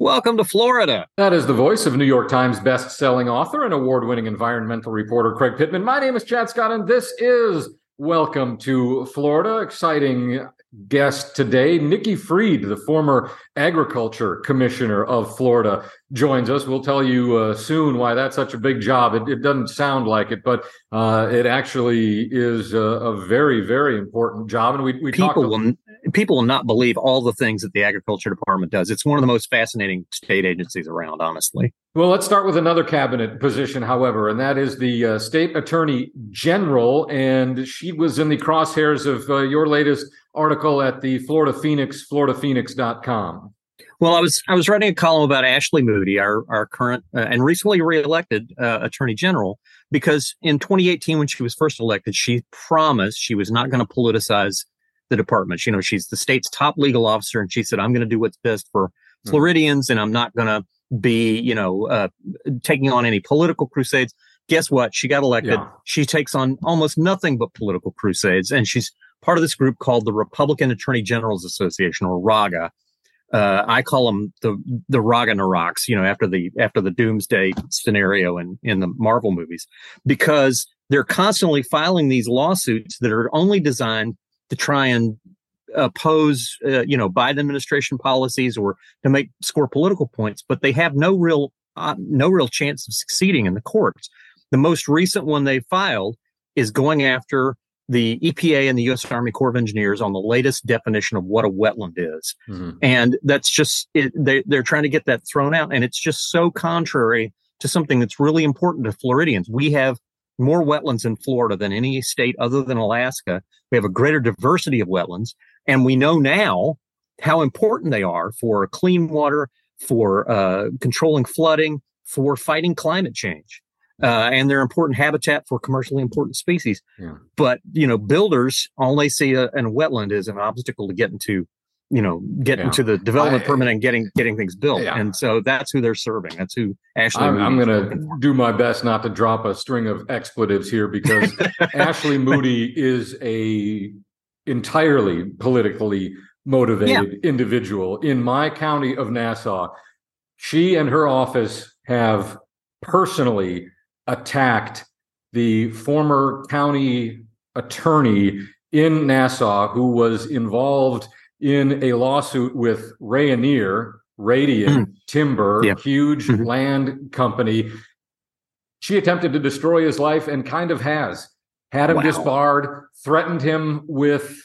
Welcome to Florida. That is the voice of New York Times best-selling author and award-winning environmental reporter Craig Pittman. My name is Chad Scott, and this is Welcome to Florida. Exciting guest today. Nikki Fried, the former Agriculture Commissioner of Florida, joins us. We'll tell you soon why that's such a big job. It doesn't sound like it, but it actually is a very, very important job. And we people will not believe all the things that the Agriculture Department does. It's one of the most fascinating state agencies around, honestly. Well, let's start with another cabinet position, however, and that is the State Attorney General. And she was in the crosshairs of your latest article at the Florida Phoenix, floridaphoenix.com. Well, I was writing a column about Ashley Moody, our current and recently reelected Attorney General, because in 2018, when she was first elected, she promised she was not going to politicize the department. You know, she's the state's top legal officer, and she said, "I'm going to do what's best for Floridians, and I'm not going to be, taking on any political crusades." Guess what? She got elected. Yeah. She takes on almost nothing but political crusades, and she's part of this group called the Republican Attorney Generals Association, or RAGA. I call them the Ragnarok's, after the doomsday scenario in the Marvel movies, because they're constantly filing these lawsuits that are only designed to try and oppose, Biden administration policies or to score political points, but they have no real chance of succeeding in the courts. The most recent one they filed is going after the EPA and the U.S. Army Corps of Engineers on the latest definition of what a wetland is. Mm-hmm. And that's just, they're trying to get that thrown out. And it's just so contrary to something that's really important to Floridians. We have more wetlands in Florida than any state other than Alaska. We have a greater diversity of wetlands. And we know now how important they are for clean water, for controlling flooding, for fighting climate change. And they're important habitat for commercially important species. Yeah. But, builders only see a wetland as an obstacle to get into the development permit and getting things built. Yeah. And so that's who they're serving. That's who Ashley Moody I'm going to do my best not to drop a string of expletives here, because Ashley Moody is a entirely politically motivated individual. In my county of Nassau, she and her office have personally attacked the former county attorney in Nassau who was involved in a lawsuit with Rayonier, Radiant Timber, huge land company. She attempted to destroy his life and kind of has. Had him disbarred, threatened him with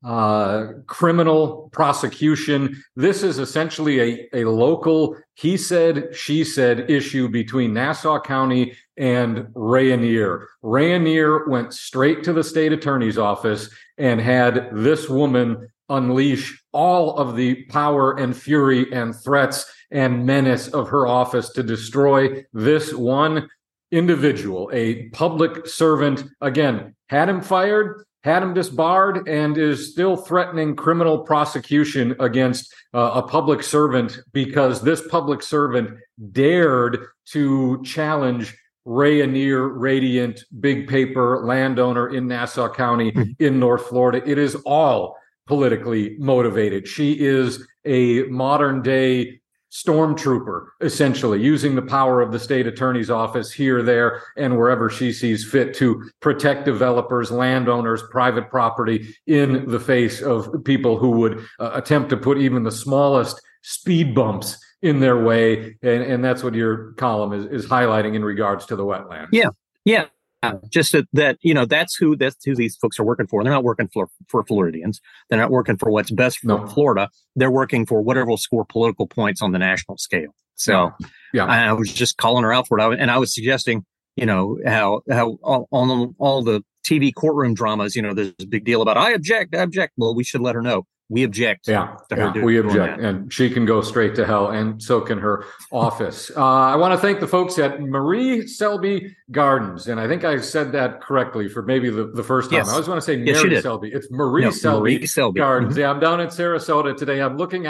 criminal prosecution. This is essentially a local he said, she said issue between Nassau County and Rayonier. Rayonier went straight to the state attorney's office and had this woman unleash all of the power and fury and threats and menace of her office to destroy this one individual, a public servant. Again, had him fired, had him disbarred, and is still threatening criminal prosecution against a public servant because this public servant dared to challenge Rayonier Radiant, big paper landowner in Nassau County in North Florida. It is all politically motivated. She is a modern day stormtrooper, essentially, using the power of the state attorney's office here, there, and wherever she sees fit to protect developers, landowners, private property in the face of people who would attempt to put even the smallest speed bumps in their way. And that's what your column is highlighting in regards to the wetlands. Yeah. Just that's who these folks are working for. They're not working for Floridians. They're not working for what's best for Florida. They're working for whatever will score political points on the national scale. So I was just calling her out for it. And I was suggesting, how on all the TV courtroom dramas, there's a big deal about I object. Well, we should let her know. We object. We object, and she can go straight to hell, and so can her office. I want to thank the folks at Marie Selby Gardens, and I think I said that correctly for maybe the first time. Yes. I always want to say Mary Selby. It's Marie Selby Gardens. Mm-hmm. Yeah, I'm down in Sarasota today. I'm looking out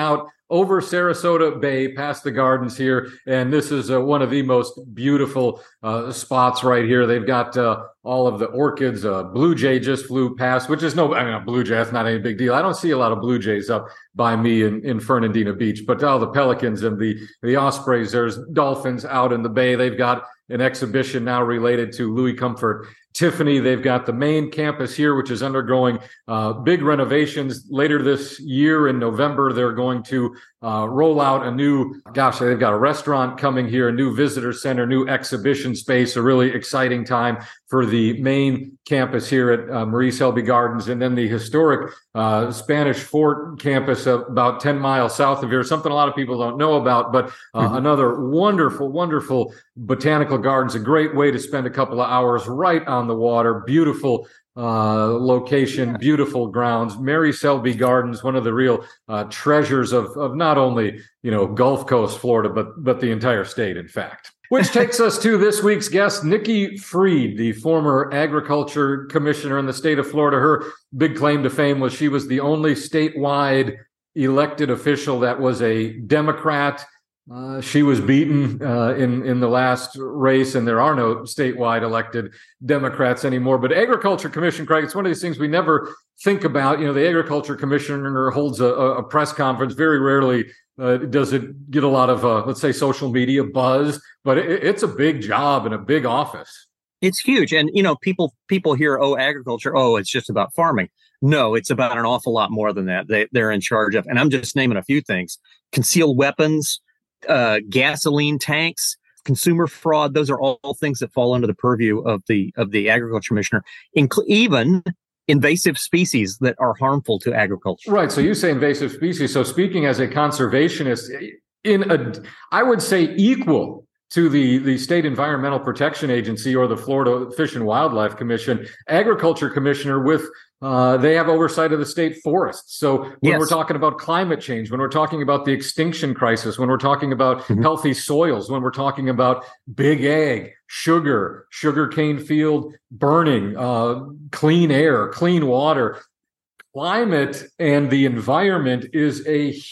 over Sarasota Bay, past the gardens here. And this is one of the most beautiful spots right here. They've got all of the orchids. Blue jay just flew past, which is a blue jay, that's not any big deal. I don't see a lot of blue jays up by me in Fernandina Beach, but all the pelicans and the ospreys, there's dolphins out in the bay. They've got an exhibition now related to Louis Comfort Tiffany. They've got the main campus here, which is undergoing big renovations. Later this year in November, they're going to roll out they've got a restaurant coming here, a new visitor center, new exhibition space, a really exciting time for the main campus here at Marie Selby Gardens. And then the historic Spanish Fort campus about 10 miles south of here, something a lot of people don't know about, but another wonderful, wonderful botanical gardens, a great way to spend a couple of hours right on the water. Beautiful location, beautiful grounds. Mary Selby Gardens, one of the real treasures of not only Gulf Coast Florida, but the entire state, in fact. Which takes us to this week's guest, Nikki Fried, the former agriculture commissioner in the state of Florida. Her big claim to fame was she was the only statewide elected official that was a Democrat. She was beaten in the last race, and there are no statewide elected Democrats anymore. But Agriculture Commission, Craig, it's one of these things we never think about. The Agriculture Commissioner holds a press conference. Very rarely does it get a lot of, let's say, social media buzz, but it's a big job and a big office. It's huge. And, people hear, agriculture, it's just about farming. No, it's about an awful lot more than that. They're in charge of, and I'm just naming a few things, concealed weapons, gasoline tanks, consumer fraud. Those are all things that fall under the purview of the agriculture commissioner, even invasive species that are harmful to agriculture. Right. So you say invasive species. So speaking as a conservationist, I would say equal to the State Environmental Protection Agency or the Florida Fish and Wildlife Commission, Agriculture Commissioner they have oversight of the state forests. So when we're talking about climate change, when we're talking about the extinction crisis, when we're talking about healthy soils, when we're talking about big ag, sugarcane field burning, clean air, clean water, climate and the environment is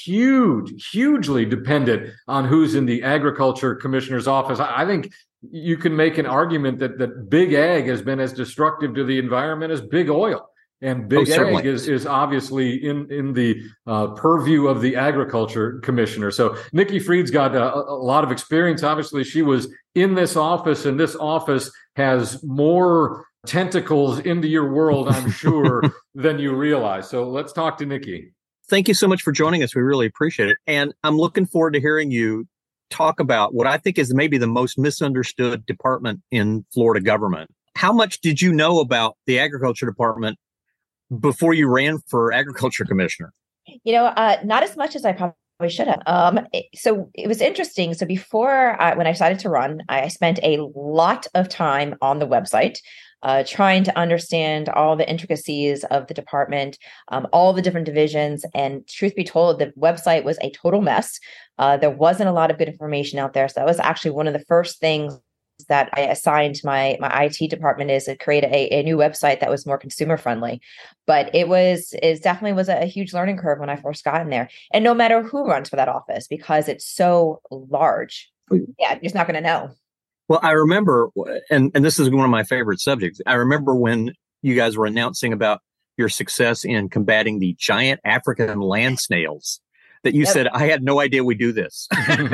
hugely dependent on who's in the agriculture commissioner's office. I think you can make an argument that big ag has been as destructive to the environment as big oil. And big ag is obviously in the purview of the agriculture commissioner. So Nikki Fried's got a lot of experience. Obviously, she was in this office, and this office has more tentacles into your world, I'm sure, than you realize. So let's talk to Nikki. Thank you so much for joining us. We really appreciate it. And I'm looking forward to hearing you talk about what I think is maybe the most misunderstood department in Florida government. How much did you know about the agriculture department before you ran for agriculture commissioner? Not as much as I probably should have. So it was interesting. So before when I decided to run, I spent a lot of time on the website trying to understand all the intricacies of the department, all the different divisions. And truth be told, the website was a total mess. There wasn't a lot of good information out there. So that was actually one of the first things that I assigned my IT department is to create a new website that was more consumer friendly. But it definitely was a huge learning curve when I first got in there. And no matter who runs for that office, because it's so large, you're just not going to know. Well, I remember, and this is one of my favorite subjects. I remember when you guys were announcing about your success in combating the giant African land snails that you said, I had no idea we do this.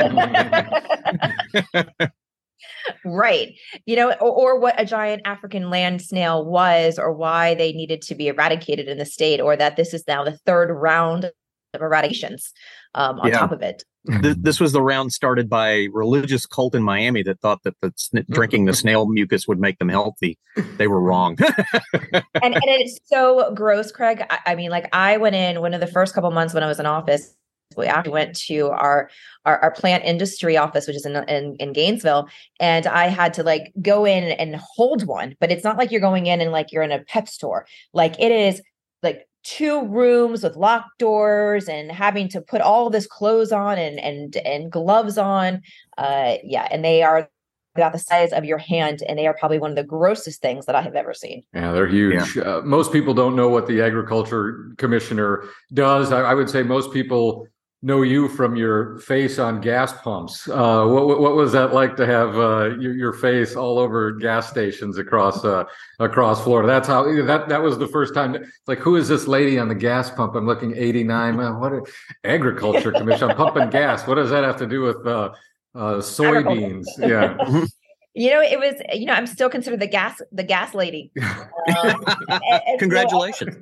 Right. Or what a giant African land snail was, or why they needed to be eradicated in the state, or that this is now the third round of eradications on top of it. This was the round started by a religious cult in Miami that thought that drinking the snail mucus would make them healthy. They were wrong. and it's so gross, Craig. I mean, I went in one of the first couple months when I was in office. We actually went to our plant industry office, which is in Gainesville, and I had to go in and hold one. But it's not like you're going in and you're in a pet store. It is 2 rooms with locked doors and having to put all of this clothes on and gloves on. And they are about the size of your hand, and they are probably one of the grossest things that I have ever seen. Yeah, they're huge. Yeah. Most people don't know what the agriculture commissioner does. I would say most people know you from your face on gas pumps. What was that like to have your face all over gas stations across Florida? That's how that was the first time. It's like, who is this lady on the gas pump? I'm looking 89. Agriculture Commission? I'm pumping gas. What does that have to do with soybeans? Yeah. It was, I'm still considered the gas lady. Congratulations.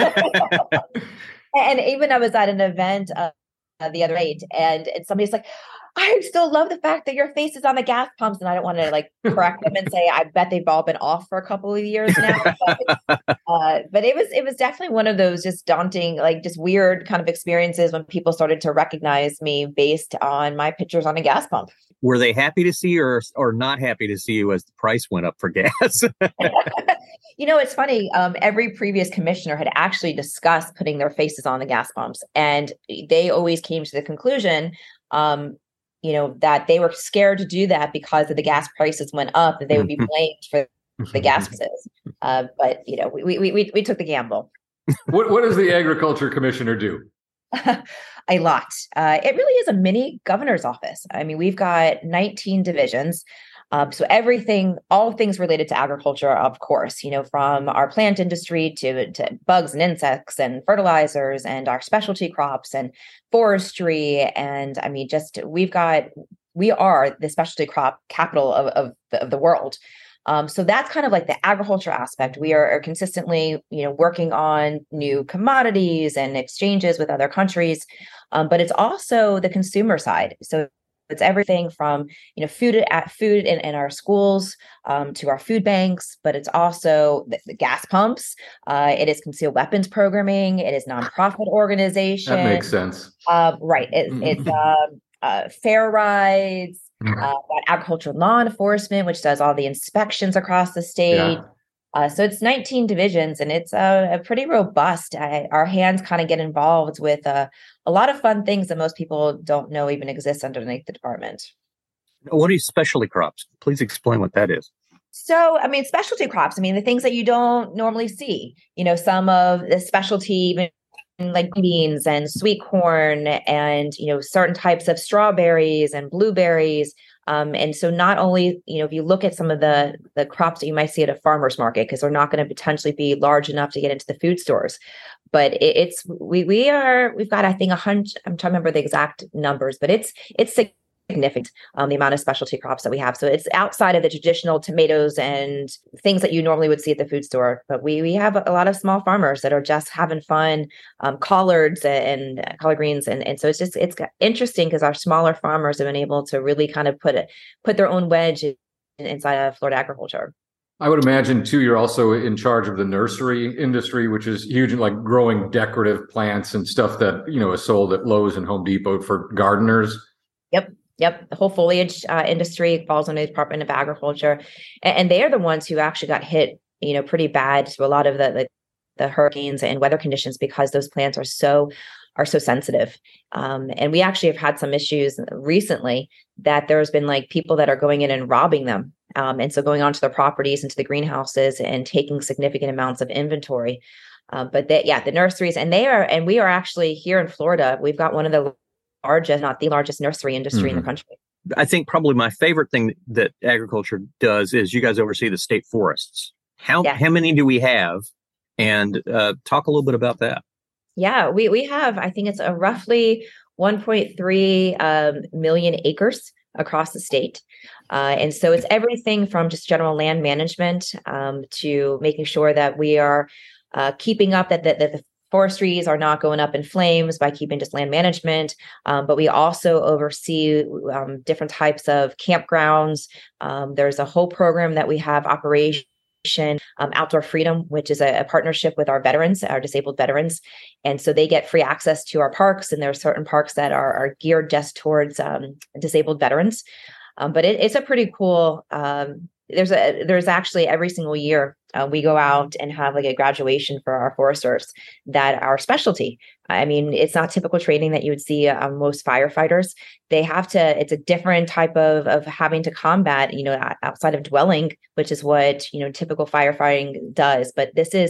And even I was at an event the other night, and somebody's like, I still love the fact that your face is on the gas pumps. And I don't want to like correct them and say, I bet they've all been off for a couple of years now. But it was definitely one of those just daunting, like just weird kind of experiences when people started to recognize me based on my pictures on a gas pump. Were they happy to see you or not happy to see you as the price went up for gas? It's funny. Every previous commissioner had actually discussed putting their faces on the gas pumps, and they always came to the conclusion, that they were scared to do that because of the gas prices went up, that they would be blamed for the gas prices. But we took the gamble. What does the agriculture commissioner do? A lot. It really is a mini governor's office. I mean, we've got 19 divisions. So all things related to agriculture, of course, from our plant industry to bugs and insects and fertilizers and our specialty crops and forestry. And I mean, we are the specialty crop capital of the world. So that's kind of like the agriculture aspect. We are consistently, working on new commodities and exchanges with other countries. But it's also the consumer side. So it's everything from, food in our schools to our food banks, but it's also the gas pumps. It is concealed weapons programming. It is nonprofit organization. That makes sense. Right. It's fair rides, agricultural law enforcement, which does all the inspections across the state. Yeah. So it's 19 divisions, and it's a pretty robust. Our hands kind of get involved with a lot of fun things that most people don't know even exist underneath the department. What are specialty crops? Please explain what that is. So, I mean, specialty crops, the things that you don't normally see, some of the specialty, like beans and sweet corn and, certain types of strawberries and blueberries. And so not only, if you look at some of the crops that you might see at a farmer's market, because they're not going to potentially be large enough to get into the food stores, but we've got, I think 100, I'm trying to remember the exact numbers, but it's significant, the amount of specialty crops that we have. So it's outside of the traditional tomatoes and things that you normally would see at the food store. But we have a lot of small farmers that are just having fun, collards and collard greens. And so it's interesting because our smaller farmers have been able to really kind of put their own wedge inside of Florida agriculture. I would imagine too, you're also in charge of the nursery industry, which is huge, like growing decorative plants and stuff that, is sold at Lowe's and Home Depot for gardeners. Yep. The whole foliage industry falls under the Department of Agriculture. And they are the ones who actually got hit, pretty bad to a lot of the hurricanes and weather conditions because those plants are so sensitive. And we actually have had some issues recently that there's been like people that are going in and robbing them. And so going onto their properties, into the greenhouses and taking significant amounts of inventory. But the nurseries, and we are actually here in Florida, we've got one of the largest, not the largest nursery industry in the country. I think probably my favorite thing that agriculture does is you guys oversee the state forests. How many do we have? And talk a little bit about that. Yeah, we have, I think it's a roughly 1.3 million acres across the state. And so it's everything from just general land management to making sure that we are keeping up that the forestries are not going up in flames by keeping just land management. But we also oversee different types of campgrounds. There's a whole program that we have, Operation Outdoor Freedom, which is a partnership with our veterans, our disabled veterans. And so they get free access to our parks. And there are certain parks that are geared just towards disabled veterans. But it's a pretty cool, there's actually every single year we go out and have like a graduation for our foresters that are specialty. I mean, it's not typical training that you would see on most firefighters. They have to, it's a different type of having to combat, outside of dwelling, which is what, typical firefighting does. But this is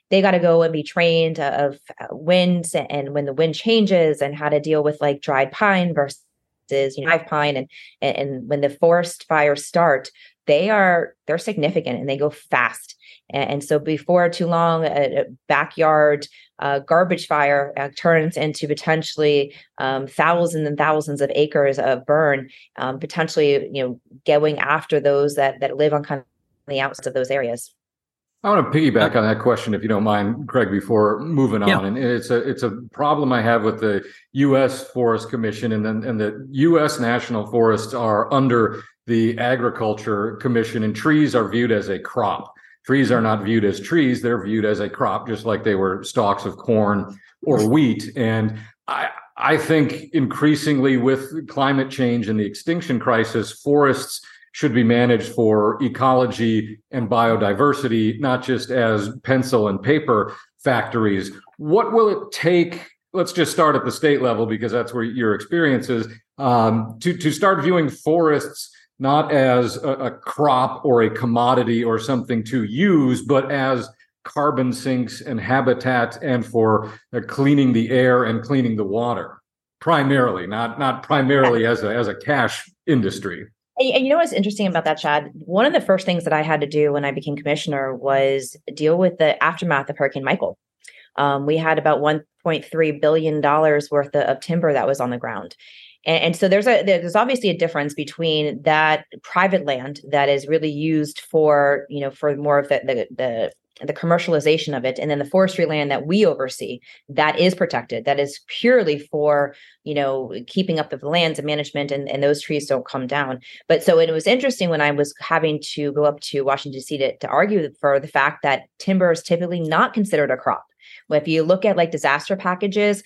they got to go and be trained of winds and when the wind changes and how to deal with like dried pine versus live pine, and when the forest fires start, they're significant and they go fast. And so before too long, a backyard garbage fire turns into potentially thousands and thousands of acres of burn, potentially, going after those that live on kind of the outside of those areas. I want to piggyback on that question, if you don't mind, Craig, before moving on. And it's a problem I have with the U.S. Forest Commission, and the U.S. National Forests are under the Agriculture Commission, and trees are viewed as a crop. Trees are not viewed as trees; they're viewed as a crop, just like they were stalks of corn or wheat. And I think increasingly with climate change and the extinction crisis, forests should be managed for ecology and biodiversity, not just as pencil and paper factories. What will it take? Let's just start at the state level, because that's where your experience is, to start viewing forests not as a crop or a commodity or something to use, but as carbon sinks and habitat, and for cleaning the air and cleaning the water, primarily, not primarily as a cash industry. And you know what's interesting about that, Chad? One of the first things that I had to do when I became commissioner was deal with the aftermath of Hurricane Michael. We had about $1.3 billion worth of timber that was on the ground. And so there's obviously a difference between that private land that is really used for, for more of the commercialization of it, and then the forestry land that we oversee that is protected, that is purely for, keeping up the lands and management, and those trees don't come down. But so it was interesting when I was having to go up to Washington, D.C. to argue for the fact that timber is typically not considered a crop. Well, if you look at like disaster packages,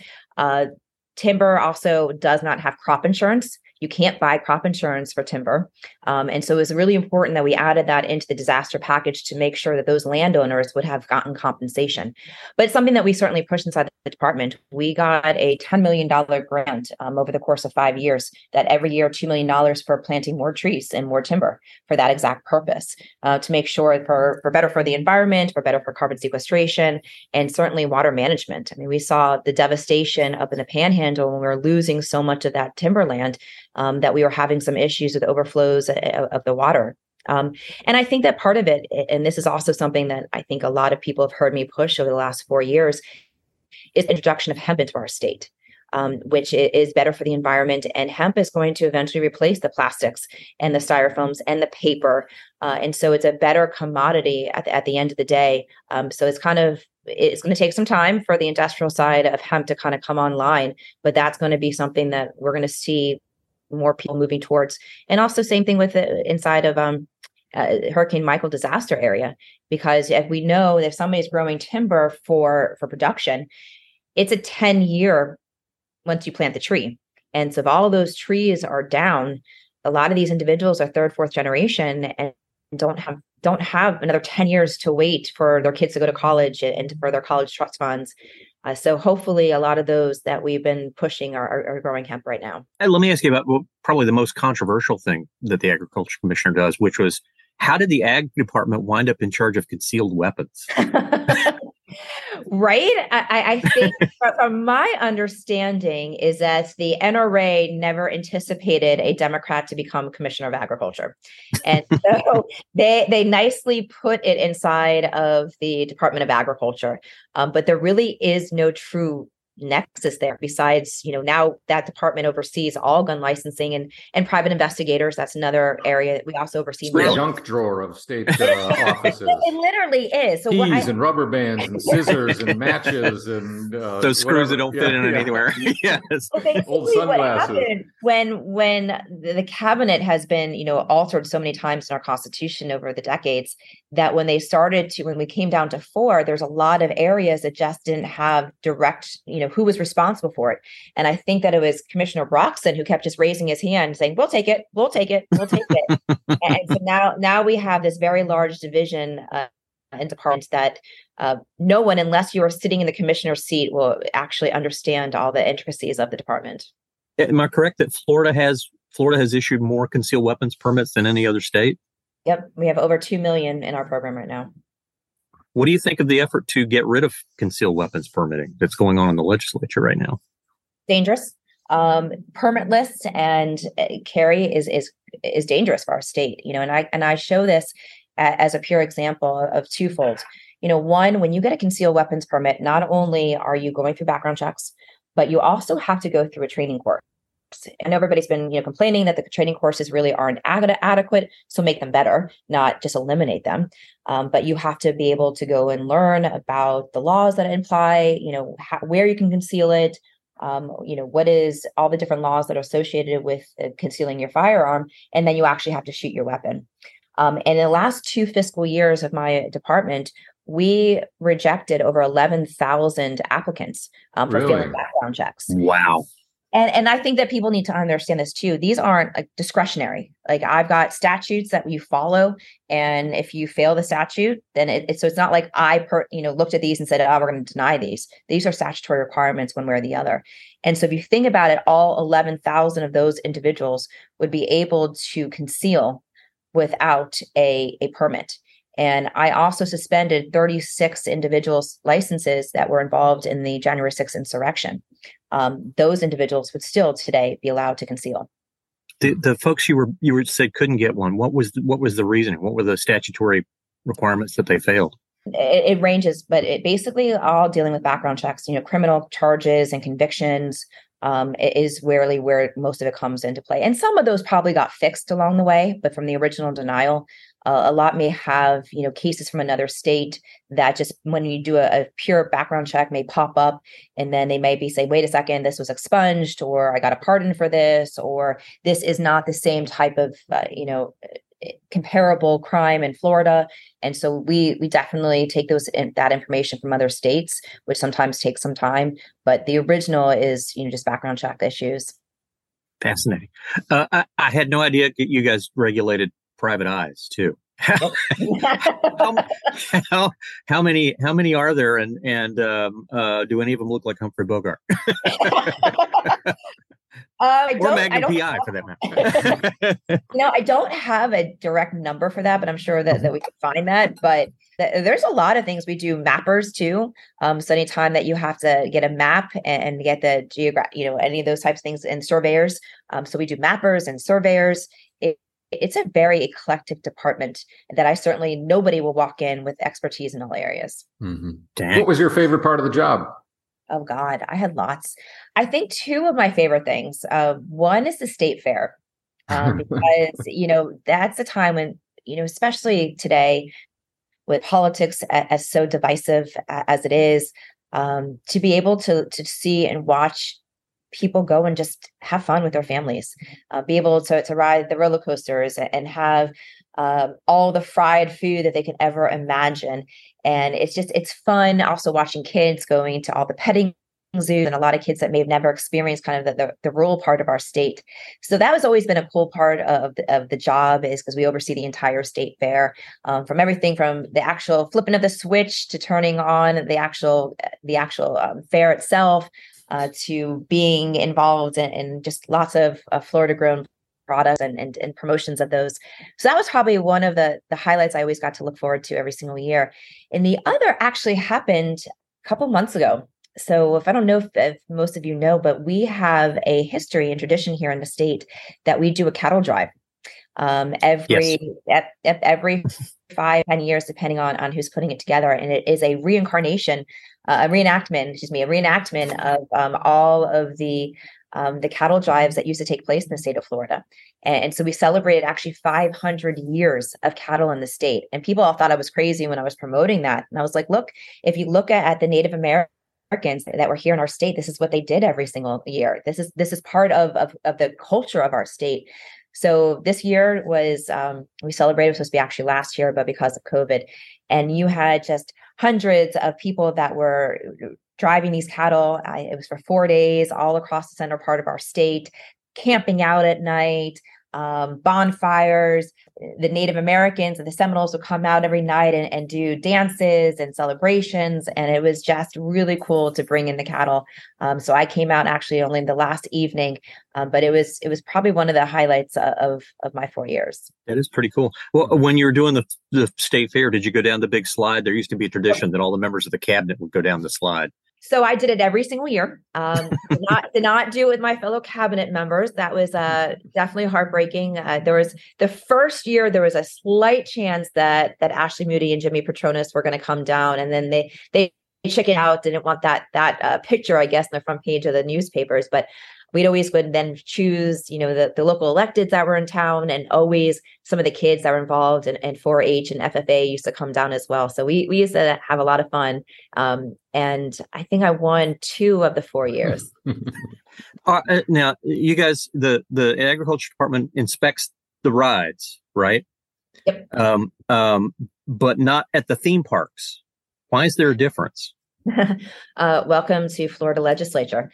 timber also does not have crop insurance. You can't buy crop insurance for timber. And so it was really important that we added that into the disaster package to make sure that those landowners would have gotten compensation. But it's something that we certainly pushed inside the department. We got a $10 million grant over the course of 5 years, that every year $2 million for planting more trees and more timber for that exact purpose, to make sure for better for the environment, for better for carbon sequestration, and certainly water management. I mean, we saw the devastation up in the Panhandle when we were losing so much of that timberland, that we were having some issues with overflows of the water. And I think that part of it, and this is also something that I think a lot of people have heard me push over the last 4 years, is the introduction of hemp into our state, which is better for the environment. And hemp is going to eventually replace the plastics and the styrofoams and the paper. And so it's a better commodity at the end of the day. So it's going to take some time for the industrial side of hemp to kind of come online, but that's going to be something that we're going to see more people moving towards. And also same thing with inside of Hurricane Michael disaster area, because if we know if somebody's growing timber for production, it's a 10-year once you plant the tree. And so if all of those trees are down, a lot of these individuals are third, fourth generation and don't have another 10 years to wait for their kids to go to college and for their college trust funds. So hopefully a lot of those that we've been pushing are growing hemp right now. And let me ask you about probably the most controversial thing that the Agriculture Commissioner does, which was, how did the Ag Department wind up in charge of concealed weapons? Right? I think from my understanding is that the NRA never anticipated a Democrat to become Commissioner of Agriculture. And so they nicely put it inside of the Department of Agriculture. But there really is no true nexus there besides, now that department oversees all gun licensing and private investigators. That's another area that we also oversee. It's the junk drawer of state offices. It literally is. So keys and rubber bands and scissors and matches and those screws that don't fit in anywhere. Yes. Well, old sunglasses. What happened when the cabinet has been, altered so many times in our Constitution over the decades, that when we came down to 4, there's a lot of areas that just didn't have direct, who was responsible for it. And I think that it was Commissioner Broxson who kept just raising his hand saying, we'll take it. And so now we have this very large division in departments that no one, unless you are sitting in the commissioner's seat, will actually understand all the intricacies of the department. Am I correct that Florida has issued more concealed weapons permits than any other state? Yep. We have over 2 million in our program right now. What do you think of the effort to get rid of concealed weapons permitting that's going on in the legislature right now? Dangerous. Permitless and carry is dangerous for our state. And I show this as a pure example of twofold. One, when you get a concealed weapons permit, not only are you going through background checks, but you also have to go through a training course. And everybody's been complaining that the training courses really aren't adequate, so make them better, not just eliminate them. But you have to be able to go and learn about the laws that imply, where you can conceal it, what is all the different laws that are associated with concealing your firearm, and then you actually have to shoot your weapon. And in the last 2 fiscal years of my department, we rejected over 11,000 applicants for failing background checks. Wow. And I think that people need to understand this too. These aren't discretionary. Like, I've got statutes that you follow, and if you fail the statute, then so it's not like I looked at these and said, "Oh, we're going to deny these." These are statutory requirements, one way or the other. And so, if you think about it, all 11,000 of those individuals would be able to conceal without a permit. And I also suspended 36 individuals' licenses that were involved in the January 6th insurrection. Those individuals would still today be allowed to conceal. The folks you said couldn't get one. What was the reasoning? What were the statutory requirements that they failed? It ranges, but it basically all dealing with background checks. Criminal charges and convictions is rarely where most of it comes into play. And some of those probably got fixed along the way, but from the original denial, a lot may have, cases from another state that just when you do a pure background check may pop up, and then they may say, wait a second, this was expunged, or I got a pardon for this, or this is not the same type of, comparable crime in Florida. And so we definitely take that information from other states, which sometimes takes some time, but the original is, just background check issues. Fascinating. I had no idea you guys regulated private eyes too. how many are there, and do any of them look like Humphrey Bogart? Or Magnum PI for that matter. I don't have a direct number for that, but I'm sure that we could find that. But there's a lot of things. We do mappers too. So anytime that you have to get a map and get the any of those types of things, and surveyors. So we do mappers and surveyors. It's a very eclectic department that nobody will walk in with expertise in all areas. Mm-hmm. What was your favorite part of the job? Oh God, I had lots. I think 2 of my favorite things. One is the state fair, because, that's a time when, especially today with politics as so divisive as it is, to be able to see and watch people go and just have fun with their families, be able to ride the roller coasters and have all the fried food that they can ever imagine. And it's fun also watching kids going to all the petting zoos, and a lot of kids that may have never experienced kind of the rural part of our state. So that has always been a cool part of the job, is because we oversee the entire state fair, from everything from the actual flipping of the switch to turning on the actual fair itself, to being involved in just lots of Florida grown products and promotions of those. So that was probably one of the highlights I always got to look forward to every single year. And the other actually happened a couple months ago. So if I don't know if most of you know, but we have a history and tradition here in the state that we do a cattle drive every 5-10 years, depending on who's putting it together. And it is a reenactment of all of the cattle drives that used to take place in the state of Florida. And so we celebrated actually 500 years of cattle in the state. And people all thought I was crazy when I was promoting that. And I was like, look, if you look at the Native Americans that were here in our state, this is what they did every single year. This is part of the culture of our state. So this year was, we celebrated, it was supposed to be actually last year, but because of COVID, and you had just hundreds of people that were driving these cattle. It was for 4 days all across the center part of our state, camping out at night, bonfires. The Native Americans and the Seminoles would come out every night and do dances and celebrations. And it was just really cool to bring in the cattle. So I came out actually only the last evening, but it was probably one of the highlights of my 4 years. That is pretty cool. Well, when you were doing the state fair, did you go down the big slide? There used to be a tradition that all the members of the cabinet would go down the slide. So I did it every single year. Did not do it with my fellow cabinet members. That was definitely heartbreaking. There was the first year there was a slight chance that Ashley Moody and Jimmy Petronas were going to come down, and then they chickened out, didn't want that picture, I guess, in the front page of the newspapers. But we'd always would then choose, the local electeds that were in town, and always some of the kids that were involved in 4-H and FFA used to come down as well. So we used to have a lot of fun. And I think I won 2 of the 4 years. Now, you guys, the agriculture department inspects the rides, right? Yep. But not at the theme parks. Why is there a difference? Welcome to Florida legislature.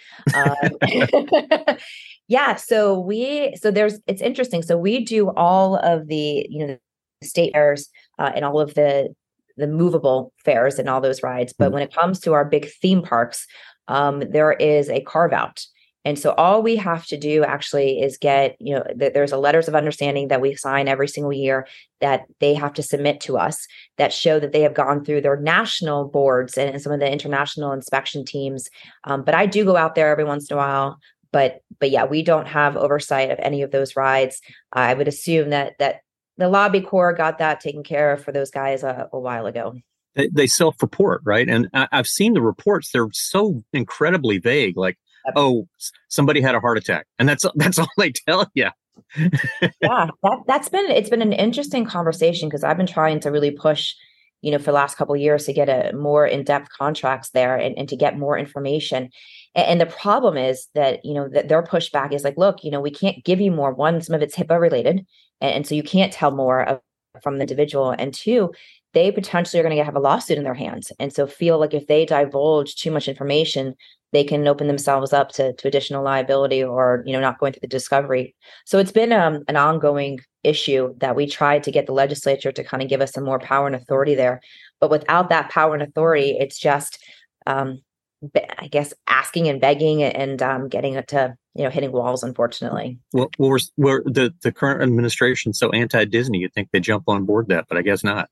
Yeah. It's interesting. So we do all of the, state fairs and all of the movable fairs and all those rides. But when it comes to our big theme parks, there is a carve out. And so all we have to do actually is get, there's a letters of understanding that we sign every single year that they have to submit to us that show that they have gone through their national boards and some of the international inspection teams. But I do go out there every once in a while. But yeah, we don't have oversight of any of those rides. I would assume that the lobby corps got that taken care of for those guys a while ago. They self-report, right? And I've seen the reports. They're so incredibly vague, like, oh, somebody had a heart attack. And that's all they tell you. Yeah, it's been an interesting conversation because I've been trying to really push, for the last couple of years to get a more in-depth contracts there and to get more information. And the problem is that, that their pushback is like, look, we can't give you more. One, some of it's HIPAA related. And so you can't tell more from the individual. And 2, they potentially are going to have a lawsuit in their hands. And so feel like if they divulge too much information, they can open themselves up to additional liability or, not going through the discovery. So it's been an ongoing issue that we tried to get the legislature to kind of give us some more power and authority there. But without that power and authority, it's just, I guess, asking and begging and getting it to, hitting walls, unfortunately. Well, we're the current administration so anti-Disney, you'd think they'd jump on board that, but I guess not.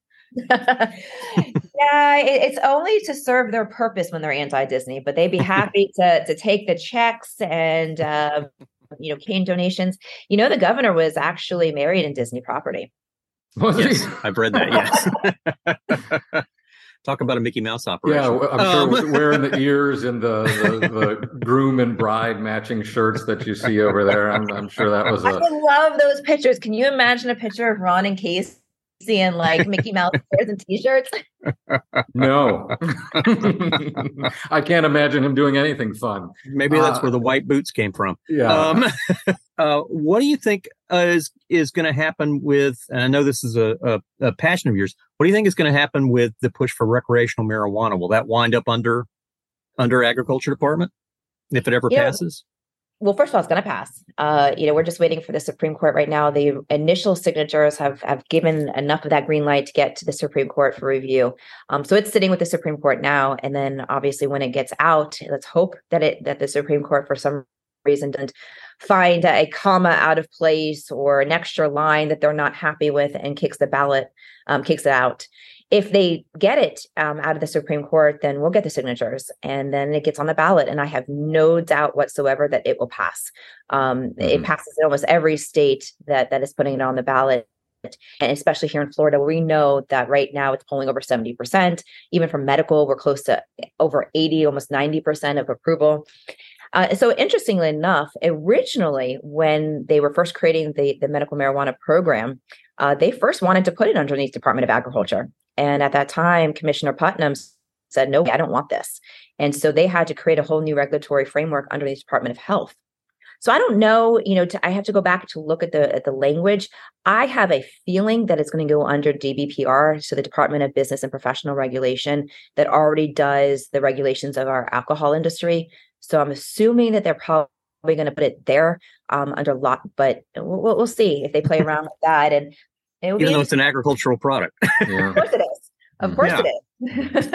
Yeah, it's only to serve their purpose when they're anti-Disney, but they'd be happy to take the checks and cane donations. The governor was actually married in Disney property. Yes, I've read that. Yes. Talk about a Mickey Mouse operation. Yeah, I'm sure wearing the ears and the groom and bride matching shirts that you see over there. I'm sure that was. I love those pictures. Can you imagine a picture of Ron and Casey in like Mickey Mouse ears and T-shirts? No, I can't imagine him doing anything fun. Maybe that's where the white boots came from. Yeah. What do you think is going to happen with? And I know this is a passion of yours. What do you think is going to happen with the push for recreational marijuana? Will that wind up under agriculture department if it ever passes? Well, first of all, it's going to pass. We're just waiting for the Supreme Court right now. The initial signatures have given enough of that green light to get to the Supreme Court for review. So it's sitting with the Supreme Court now. And then obviously when it gets out, let's hope that the Supreme Court for some reason doesn't find a comma out of place or an extra line that they're not happy with and kicks it out. If they get it out of the Supreme Court, then we'll get the signatures and then it gets on the ballot. And I have no doubt whatsoever that it will pass. It passes in almost every state that is putting it on the ballot. And especially here in Florida, where we know that right now it's polling over 70%. Even for medical, we're close to over 80, almost 90% of approval. So interestingly enough, originally, when they were first creating the medical marijuana program, they first wanted to put it underneath Department of Agriculture. And at that time, Commissioner Putnam said, no, I don't want this. And so they had to create a whole new regulatory framework underneath Department of Health. So I don't know, I have to go back to look at the language. I have a feeling that it's going to go under DBPR, so the Department of Business and Professional Regulation that already does the regulations of our alcohol industry. So I'm assuming that they're probably going to put it there. under lock, but we'll see if they play around with that. And it will even though it's an agricultural product. Yeah. Of course it is. Of course it is. It's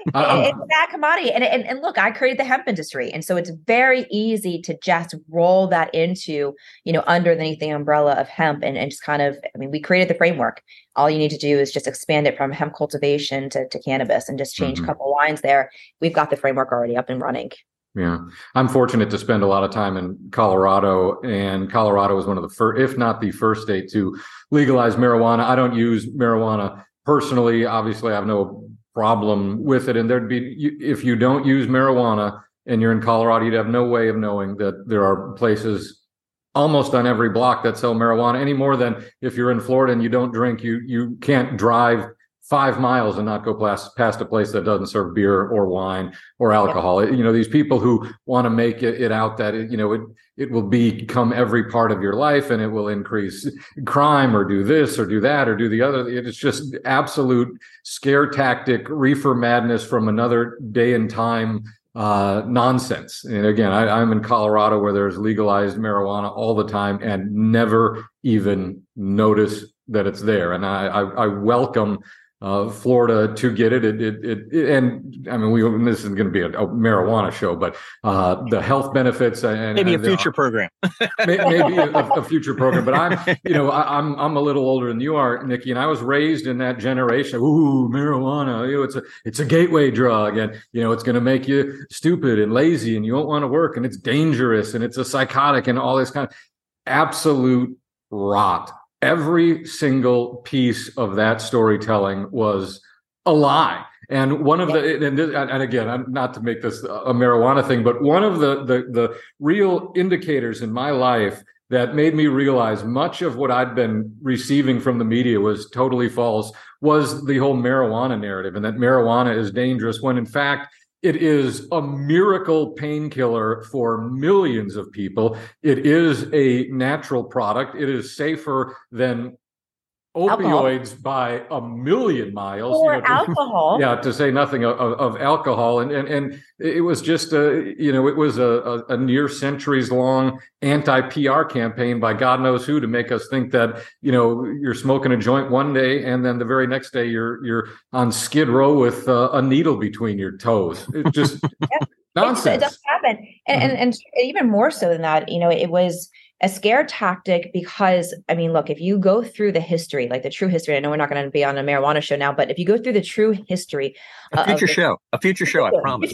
a bad commodity. And look, I created the hemp industry. And so it's very easy to just roll that into, underneath the umbrella of hemp and just kind of, we created the framework. All you need to do is just expand it from hemp cultivation to cannabis and just change a couple lines there. We've got the framework already up and running. Yeah. I'm fortunate to spend a lot of time in Colorado, and Colorado was one of the first, if not the first state to legalize marijuana. I don't use marijuana personally. Obviously, I have no problem with it. And if you don't use marijuana and you're in Colorado, you'd have no way of knowing that there are places almost on every block that sell marijuana, any more than if you're in Florida and you don't drink, you can't drive 5 miles and not go past a place that doesn't serve beer or wine or alcohol. Yeah. These people who want to make it out that, it will become every part of your life and it will increase crime or do this or do that or do the other. It's just absolute scare tactic, reefer madness from another day and time nonsense. And again, I'm in Colorado where there's legalized marijuana all the time and never even notice that it's there. And I welcome Florida to get it. And this is going to be a marijuana show, but the health benefits and maybe a future program, maybe a future program. But I'm a little older than you are, Nikki, and I was raised in that generation. Ooh, marijuana! It's a gateway drug, and it's going to make you stupid and lazy, and you won't want to work, and it's dangerous, and it's a psychotic, and all this kind of absolute rot. Every single piece of that storytelling was a lie. And one of and again, I'm not to make this a marijuana thing, but one of the real indicators in my life that made me realize much of what I'd been receiving from the media was totally false was the whole marijuana narrative, and that marijuana is dangerous when in fact it is a miracle painkiller for millions of people. It is a natural product. It is safer than opioids by a million miles. Or alcohol. Yeah, to say nothing of alcohol. And it was just it was a near centuries long anti-PR campaign by God knows who to make us think that, you're smoking a joint one day and then the very next day you're on Skid Row with a needle between your toes. It's just nonsense. It doesn't happen. And even more so than that, it was a scare tactic because, look, if you go through the history, like the true history, I know we're not going to be on a marijuana show now, but if you go through the true history, a future show, I promise.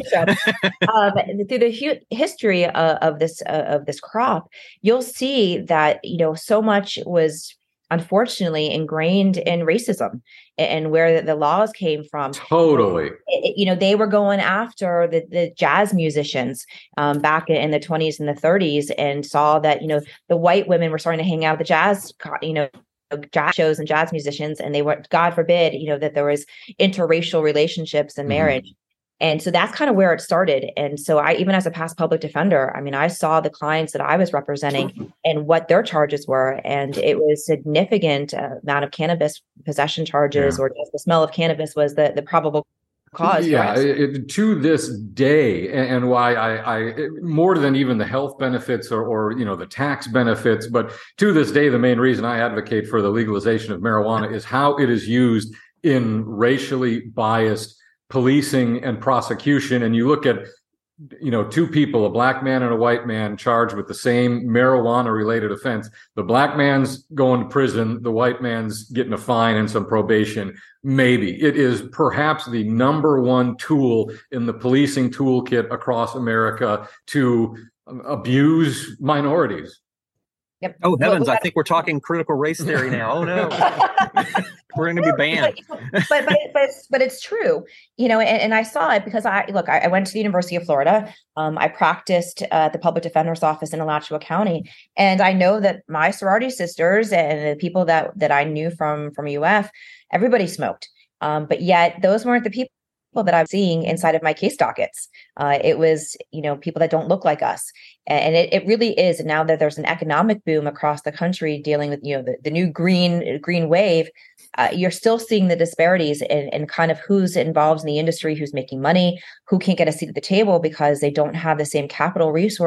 Through the history of this crop, you'll see that, so much was unfortunately ingrained in racism and where the laws came from. Totally. They were going after the jazz musicians back in the 20s and the 30s and saw that, the white women were starting to hang out at the jazz shows and jazz musicians. And they were, God forbid, that there was interracial relationships and marriage. And so that's kind of where it started. And so even as a past public defender, I saw the clients that I was representing and what their charges were. And it was significant amount of cannabis possession charges or just the smell of cannabis was the probable cause. Yeah, to this day, and why I more than even the health benefits or the tax benefits, but to this day, the main reason I advocate for the legalization of marijuana is how it is used in racially biased policing and prosecution. And you look at, two people, a black man and a white man charged with the same marijuana related offense. The black man's going to prison. The white man's getting a fine and some probation. Maybe it is perhaps the number one tool in the policing toolkit across America to abuse minorities. Yep. Oh heavens! I think we're talking critical race theory now. Oh no, we're going to be banned. But it's true, and I saw it because I went to the University of Florida. I practiced at the public defender's office in Alachua County, and I know that my sorority sisters and the people that I knew from UF, everybody smoked, but yet those weren't the people that I'm seeing inside of my case dockets. It was, people that don't look like us. And it really is. And now that there's an economic boom across the country dealing with, the new green wave, you're still seeing the disparities in kind of who's involved in the industry, who's making money, who can't get a seat at the table because they don't have the same capital resources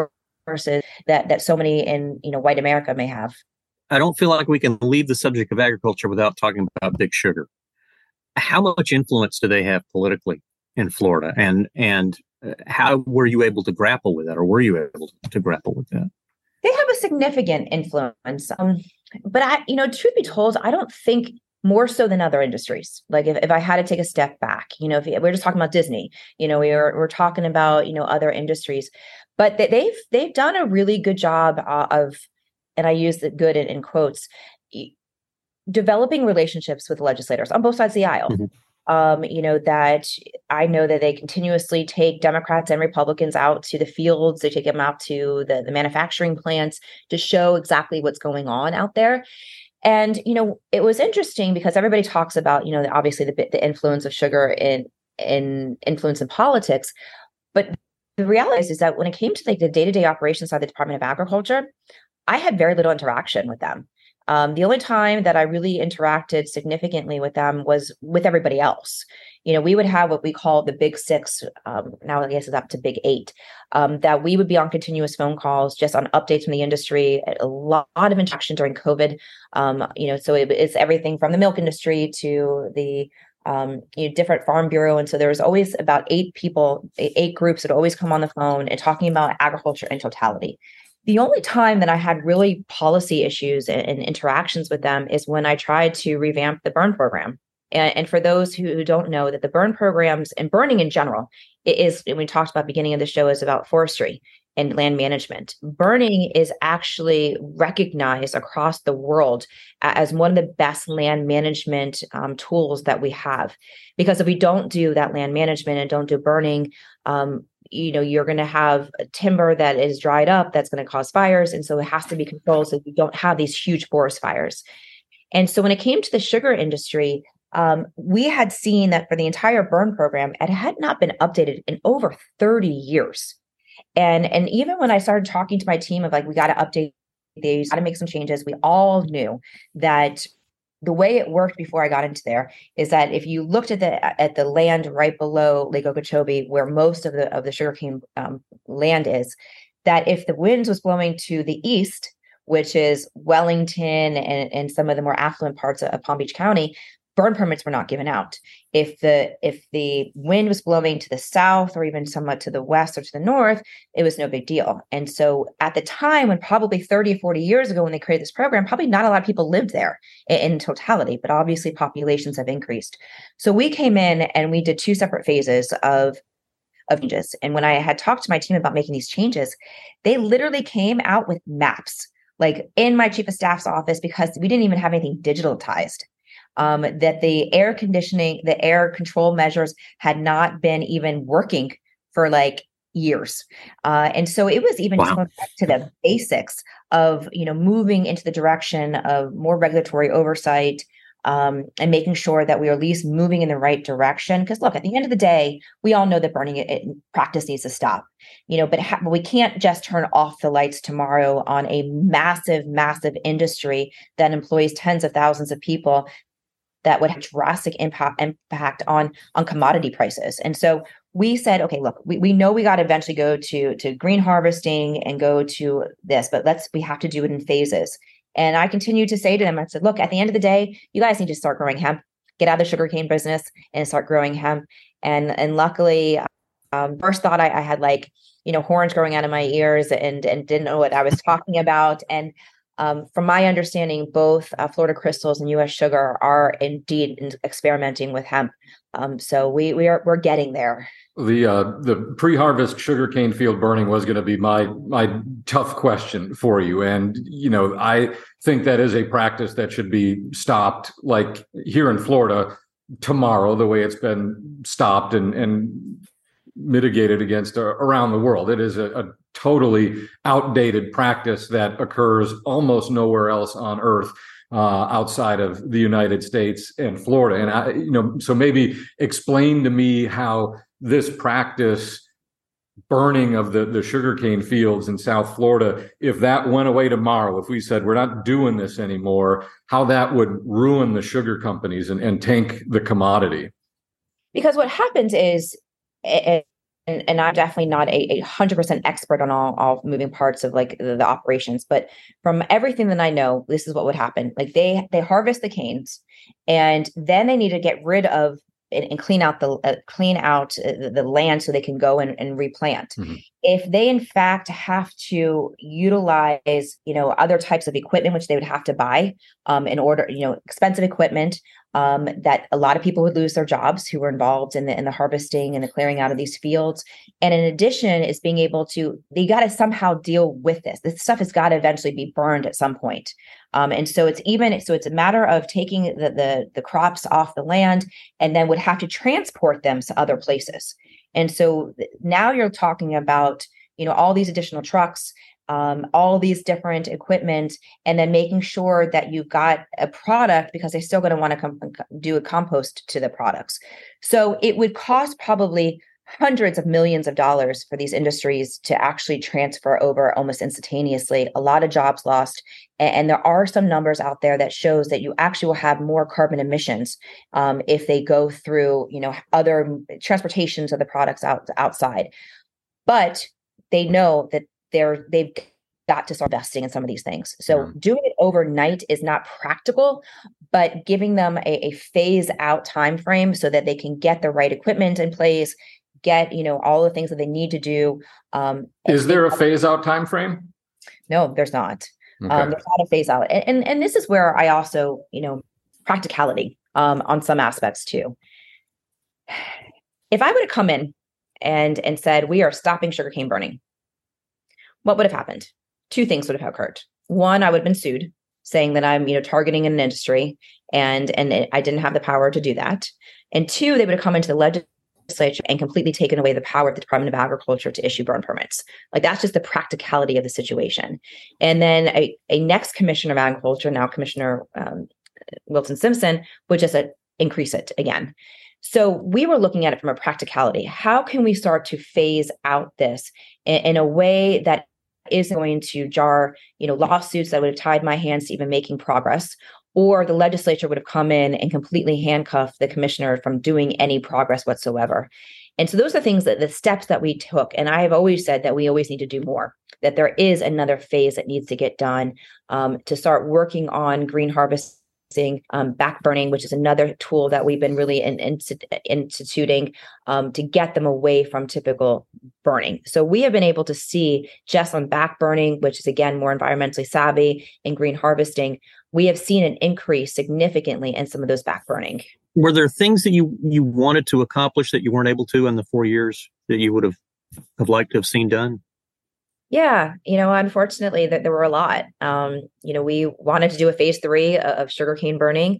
resources that so many in white America may have. I don't feel like we can leave the subject of agriculture without talking about Big Sugar. How much influence do they have politically in Florida? And how were you able to grapple with that, or were you able to grapple with that? They have a significant influence. But truth be told, I don't think more so than other industries. Like if I had to take a step back, if we're just talking about Disney, we're talking about, other industries, but they've done a really good job of, and I use the good in quotes, developing relationships with legislators on both sides of the aisle. Mm-hmm. That I know that they continuously take Democrats and Republicans out to the fields. They take them out to the manufacturing plants to show exactly what's going on out there. And, it was interesting because everybody talks about, obviously the influence of sugar in influence in politics. But the reality is that when it came to the day-to-day operations of the Department of Agriculture, I had very little interaction with them. The only time that I really interacted significantly with them was with everybody else. We would have what we call the Big Six. Now I guess it's up to Big Eight. That we would be on continuous phone calls, just on updates from the industry. A lot of interaction during COVID. So it's everything from the milk industry to the different farm bureau. And so there was always about 8 groups that would always come on the phone and talking about agriculture in totality. The only time that I had really policy issues and interactions with them is when I tried to revamp the burn program. And for those who don't know, that the burn programs and burning in general, it is, and we talked about beginning of the show, is about forestry and land management. Burning is actually recognized across the world as one of the best land management tools that we have. Because if we don't do that land management and don't do burning, you're going to have timber that is dried up that's going to cause fires. And so it has to be controlled so you don't have these huge forest fires. And so when it came to the sugar industry, we had seen that for the entire burn program, it had not been updated in over 30 years. And even when I started talking to my team of we got to update these, got to make some changes, we all knew that the way it worked before I got into there is that if you looked at the land right below Lake Okeechobee, where most of the sugarcane land is, that if the winds was blowing to the east, which is Wellington and some of the more affluent parts of Palm Beach County, burn permits were not given out. If the wind was blowing to the south or even somewhat to the west or to the north, it was no big deal. And so at the time, when probably 30 or 40 years ago, when they created this program, probably not a lot of people lived there in totality, but obviously populations have increased. So we came in and we did 2 separate phases of changes. And when I had talked to my team about making these changes, they literally came out with maps, in my chief of staff's office, because we didn't even have anything digitalized. That the air conditioning, the air control measures had not been even working for years. And so it was even just going back to the basics of, moving into the direction of more regulatory oversight, and making sure that we are at least moving in the right direction. Because look, at the end of the day, we all know that burning practice needs to stop, but we can't just turn off the lights tomorrow on a massive, massive industry that employs tens of thousands of people, that would have drastic impact on commodity prices. And so we said, okay, look, we know we got to eventually go to green harvesting and go to this, but we have to do it in phases. And I continued to say to them, I said, look, at the end of the day, you guys need to start growing hemp, get out of the sugarcane business and start growing hemp. And luckily, first thought I had horns growing out of my ears and didn't know what I was talking about. And from my understanding, both Florida Crystals and U.S. Sugar are indeed experimenting with hemp. So we're getting there. The pre-harvest sugarcane field burning was going to be my tough question for you, and I think that is a practice that should be stopped, here in Florida tomorrow, the way it's been stopped and mitigated against around the world. It is a totally outdated practice that occurs almost nowhere else on earth outside of the United States and Florida. And so maybe explain to me how this practice, burning of the sugarcane fields in South Florida, if that went away tomorrow, if we said we're not doing this anymore, how that would ruin the sugar companies and tank the commodity. Because what happens is, and I'm definitely not a 100% expert on all moving parts of like the operations, but from everything that I know, this is what would happen. Like they harvest the canes, and then they need to get rid of and clean out the land so they can go and replant. Mm-hmm. If they in fact have to utilize, other types of equipment, which they would have to buy in order, expensive equipment, that a lot of people would lose their jobs who were involved in the harvesting and the clearing out of these fields. And in addition, is being able to, they got to somehow deal with this. This stuff has got to eventually be burned at some point. And so it's a matter of taking the crops off the land and then would have to transport them to other places. And so now you're talking about, all these additional trucks, all these different equipment, and then making sure that you've got a product, because they're still going to want to do a compost to the products. So it would cost probably hundreds of millions of dollars for these industries to actually transfer over almost instantaneously. A lot of jobs lost. And there are some numbers out there that shows that you actually will have more carbon emissions if they go through, other transportations of the products outside. But they know that they've got to start investing in some of these things. So doing it overnight is not practical, but giving them a phase out time frame so that they can get the right equipment in place, get all the things that they need to do. Is there a phase out time frame? No, there's not. Okay. There's not a phase out, and this is where I also practicality on some aspects too. If I would have come in and said we are stopping sugarcane burning, what would have happened? Two things would have occurred. One, I would have been sued, saying that I'm targeting an industry, and I didn't have the power to do that. And two, they would have come into the legislature and completely taken away the power of the Department of Agriculture to issue burn permits. Like, that's just the practicality of the situation. And then a next commissioner of agriculture, now Commissioner Wilson Simpson, would just increase it again. So we were looking at it from a practicality. How can we start to phase out this in a way that isn't going to jar, lawsuits that would have tied my hands to even making progress, or the legislature would have come in and completely handcuffed the commissioner from doing any progress whatsoever. And so those are things the steps that we took. And I have always said that we always need to do more, that there is another phase that needs to get done to start working on green harvesting, back burning, which is another tool that we've been really instituting to get them away from typical burning. So we have been able to see just on back burning, which is again more environmentally savvy, and green harvesting, we have seen an increase significantly in some of those back burning. Were there things that you wanted to accomplish that you weren't able to in the 4 years that you would have liked to have seen done? Yeah, unfortunately, that there were a lot. We wanted to do a phase 3 of sugarcane burning.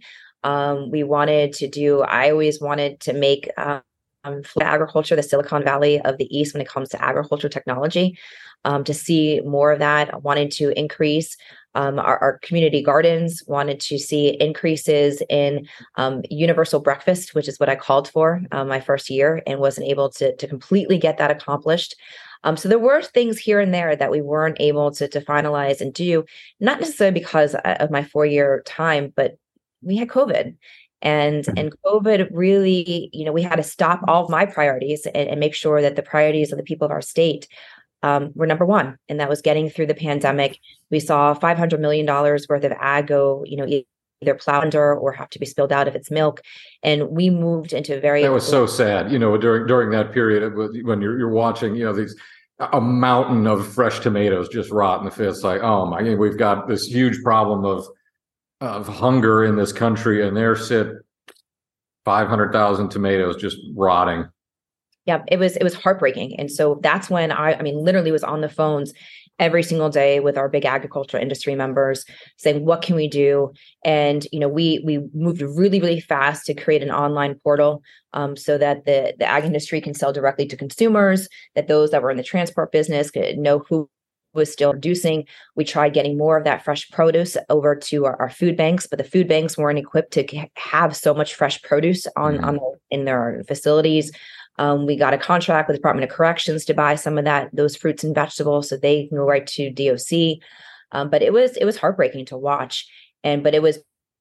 I always wanted to make agriculture the Silicon Valley of the East when it comes to agriculture technology, to see more of that. I wanted to increase our community gardens, wanted to see increases in universal breakfast, which is what I called for my first year, and wasn't able to completely get that accomplished. So there were things here and there that we weren't able to finalize and do, not necessarily because of my 4-year time, but we had COVID. And COVID really, we had to stop all of my priorities and make sure that the priorities of the people of our state were number one. And that was getting through the pandemic. We saw $500 million worth of ag go, either plow under or have to be spilled out of its milk. And we moved into a very... That was so sad, during that period when you're watching, a mountain of fresh tomatoes just rot in the field. It's like, oh my, we've got this huge problem of hunger in this country, and there sit 500,000 tomatoes just rotting. Yeah, it was heartbreaking. And so that's when I literally was on the phones every single day with our big agriculture industry members saying, what can we do? And, we moved really, really fast to create an online portal so that the ag industry can sell directly to consumers, that those that were in the transport business could know who was still producing. We tried getting more of that fresh produce over to our food banks, but the food banks weren't equipped to have so much fresh produce in their facilities. We got a contract with the Department of Corrections to buy some of those fruits and vegetables so they can go right to DOC. But it was heartbreaking to watch. But it was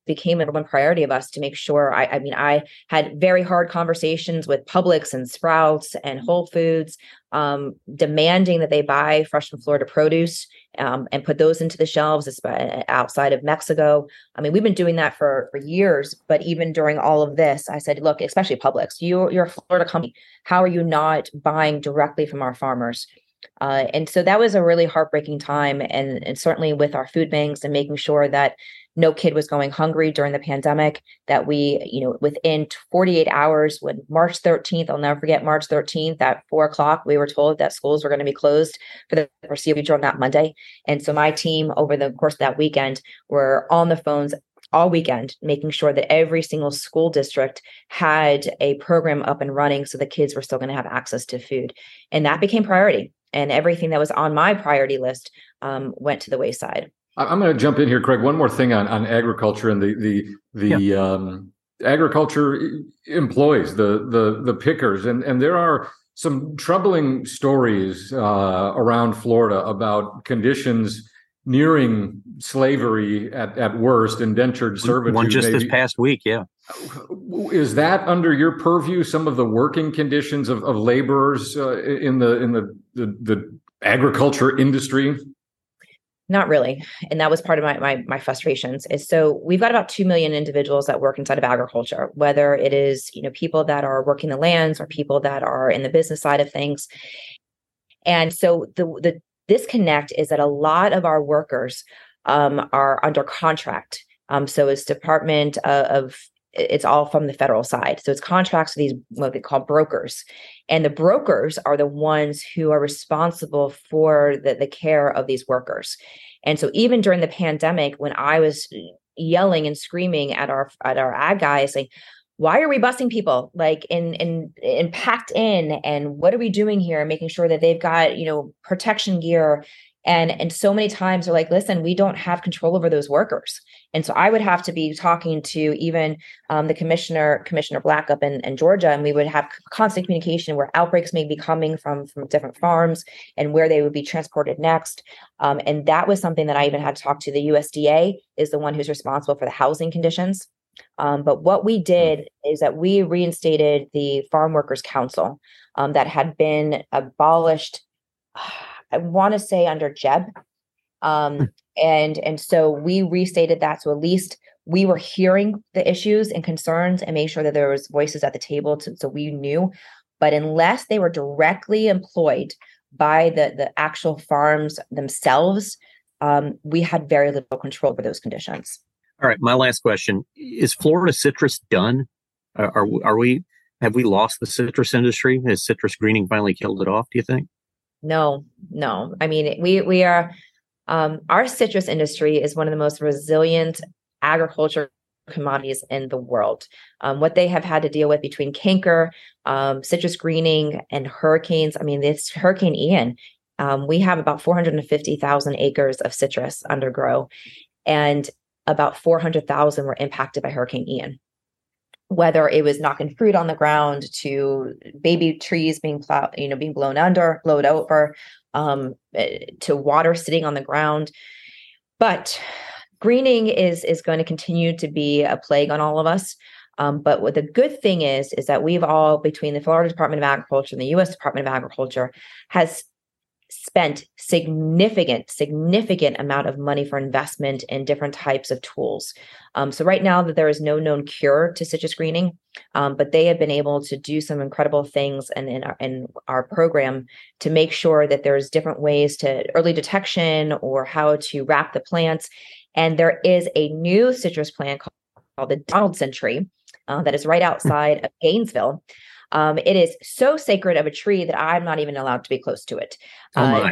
became a number one priority of us to make sure. I mean, I had very hard conversations with Publix and Sprouts and Whole Foods, demanding that they buy fresh from Florida produce and put those into the shelves outside of Mexico. I mean, we've been doing that for years, but even during all of this, I said, look, especially Publix, you're a Florida company. How are you not buying directly from our farmers? And so that was a really heartbreaking time. And certainly with our food banks and making sure that no kid was going hungry during the pandemic, that we, within 48 hours, when March 13th, I'll never forget March 13th at 4:00, we were told that schools were going to be closed for the foreseeable future on that Monday. And so my team over the course of that weekend were on the phones all weekend, making sure that every single school district had a program up and running so the kids were still going to have access to food. And that became priority. And everything that was on my priority list went to the wayside. I'm going to jump in here, Craig. One more thing on agriculture and the agriculture employees, the pickers, and there are some troubling stories around Florida about conditions nearing slavery at worst, indentured servitude. One just this past week, yeah. Is that under your purview? Some of the working conditions of laborers in the agriculture industry? Not really. And that was part of my frustrations. Is so we've got about 2 million individuals that work inside of agriculture, whether it is, people that are working the lands or people that are in the business side of things. And so the disconnect is that a lot of our workers are under contract. So it's Department of it's all from the federal side. So it's contracts with these, what they call brokers. And the brokers are the ones who are responsible for the care of these workers. And so even during the pandemic, when I was yelling and screaming at our ag guys, saying, why are we busing people like in packed in? And what are we doing here? Making sure that they've got, protection gear. And so many times they're like, listen, we don't have control over those workers. And so I would have to be talking to even the Commissioner Black up in Georgia, and we would have constant communication where outbreaks may be coming from different farms and where they would be transported next. And that was something that I even had to talk to. The USDA is the one who's responsible for the housing conditions. But what we did is that we reinstated the Farm Workers Council that had been abolished, I want to say under Jeb. And so we restated that. So at least we were hearing the issues and concerns and made sure that there was voices at the table so we knew. But unless they were directly employed by the actual farms themselves, we had very little control over those conditions. All right. My last question. Is Florida citrus done? Have we lost the citrus industry? Has citrus greening finally killed it off, do you think? No. I mean, we are, our citrus industry is one of the most resilient agriculture commodities in the world. What they have had to deal with between canker, citrus greening, and hurricanes. I mean, this Hurricane Ian, we have about 450,000 acres of citrus undergrow, and about 400,000 were impacted by Hurricane Ian. Whether it was knocking fruit on the ground to baby trees being plowed, being blown over, to water sitting on the ground. But greening is going to continue to be a plague on all of us. But what the good thing is that we've all, between the Florida Department of Agriculture and the U.S. Department of Agriculture, has spent significant amount of money for investment in different types of tools. So right now that there is no known cure to citrus greening, but they have been able to do some incredible things in our program to make sure that there's different ways to early detection or how to wrap the plants. And there is a new citrus plant called the Donaldson tree that is right outside of Gainesville. It is so sacred of a tree that I'm not even allowed to be close to it. Oh my.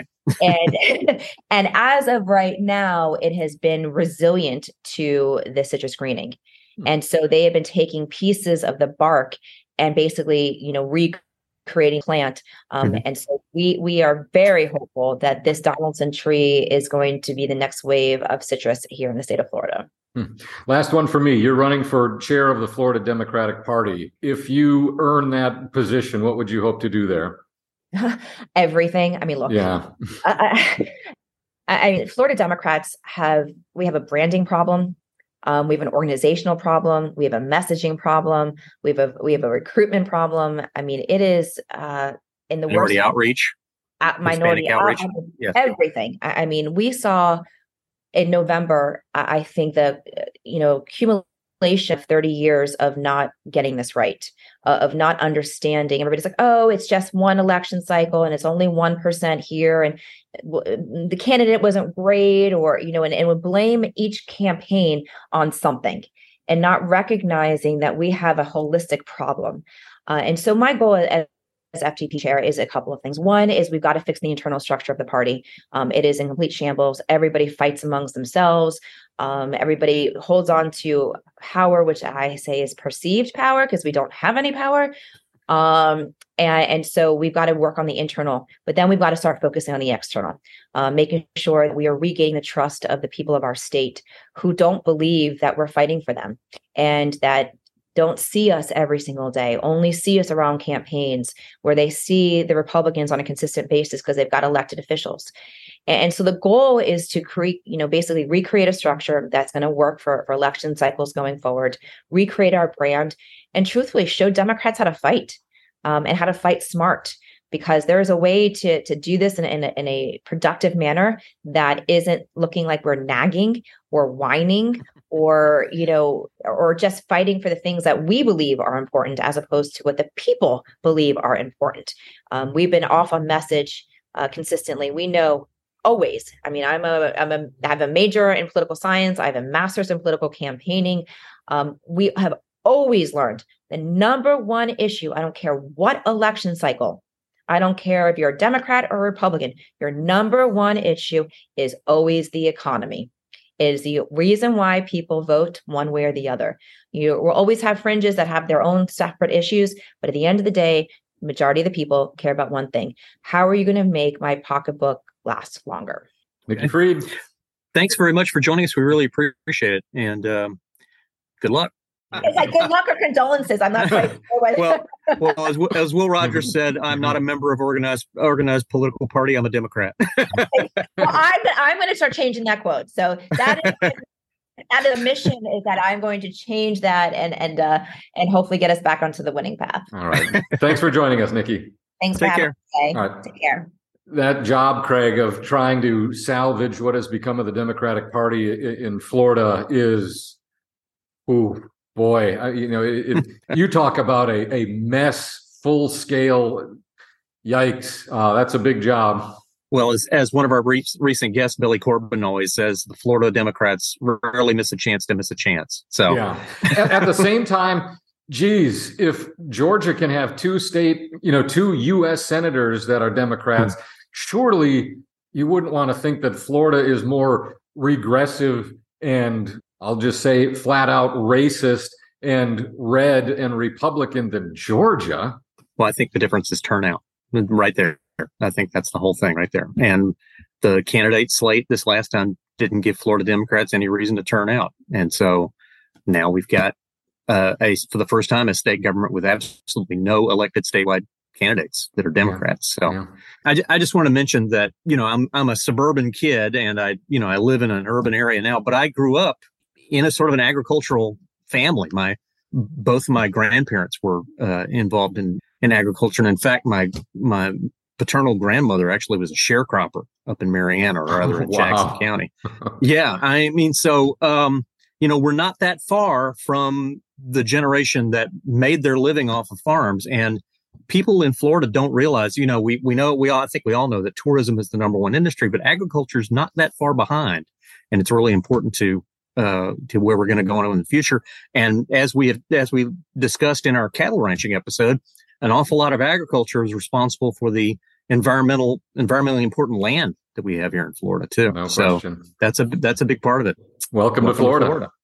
and as of right now, it has been resilient to the citrus greening. And so they have been taking pieces of the bark and basically, recreating plant. And so we are very hopeful that this Donaldson tree is going to be the next wave of citrus here in the state of Florida. Last one for me. You're running for chair of the Florida Democratic Party. If you earn that position, what would you hope to do there? Everything. I mean, look, yeah. Florida Democrats we have a branding problem. We have an organizational problem. We have a messaging problem. We have a recruitment problem. I mean, it is in the minority worst outreach, minority outreach, yes. Everything. I mean, we saw in November. I think the accumulation of 30 years of not getting this right, of not understanding. Everybody's like, oh, it's just one election cycle and it's only 1% here, and the candidate wasn't great, or and would blame each campaign on something and not recognizing that we have a holistic problem. And so my goal as FTP chair is a couple of things. One is we've got to fix the internal structure of the party. It is in complete shambles. Everybody fights amongst themselves. Everybody holds on to power, which I say is perceived power, because we don't have any power. And so we've got to work on the internal, but then we've got to start focusing on the external, making sure that we are regaining the trust of the people of our state who don't believe that we're fighting for them, and that don't see us every single day, only see us around campaigns where they see the Republicans on a consistent basis because they've got elected officials. And so the goal is to create, basically recreate a structure that's going to work for election cycles going forward, recreate our brand, and truthfully show Democrats how to fight, and how to fight smart. Because there is a way to do this in a productive manner that isn't looking like we're nagging or whining or just fighting for the things that we believe are important as opposed to what the people believe are important. We've been off on message consistently. We know always. I mean, I have a major in political science. I have a master's in political campaigning. We have always learned the number one issue. I don't care what election cycle. I don't care if you're a Democrat or a Republican. Your number one issue is always the economy. It is the reason why people vote one way or the other. You will always have fringes that have their own separate issues, but at the end of the day, the majority of the people care about one thing. How are you going to make my pocketbook last longer? Nikki Fried. Thanks very much for joining us. We really appreciate it. And good luck. It's like good luck or condolences. I'm not quite sure. Well, as Will Rogers said, I'm not a member of organized political party. I'm a Democrat. Well, I'm going to start changing that quote. So that is the mission, is that I'm going to change that and hopefully get us back onto the winning path. All right. Thanks for joining us, Nikki. Thanks for having me. All right. Take care. That job, Craig, of trying to salvage what has become of the Democratic Party in Florida is, boy, you talk about a mess, full scale. Yikes. That's a big job. Well, as one of our recent guests, Billy Corbin, always says, the Florida Democrats rarely miss a chance to miss a chance. So yeah. At the same time, geez, if Georgia can have two U.S. senators that are Democrats, surely you wouldn't want to think that Florida is more regressive and, I'll just say, flat out racist and red and Republican than Georgia. Well, I think the difference is turnout right there. I think that's the whole thing right there. And the candidate slate this last time didn't give Florida Democrats any reason to turn out. And so now we've got for the first time, a state government with absolutely no elected statewide candidates that are Democrats. Yeah. So I just want to mention that, I'm a suburban kid and I live in an urban area now, but I grew up in a sort of an agricultural family. Both my grandparents were involved in agriculture. And in fact, my paternal grandmother actually was a sharecropper up in Marianna or rather in Jackson County. Yeah. I mean, so, we're not that far from the generation that made their living off of farms, and people in Florida don't realize, I think we all know that tourism is the number one industry, but agriculture is not that far behind. And it's really important to where we're going to go in the future. And as we discussed in our cattle ranching episode, an awful lot of agriculture is responsible for the environmentally important land that we have here in Florida too. No so question. that's a big part of it. Welcome to Florida.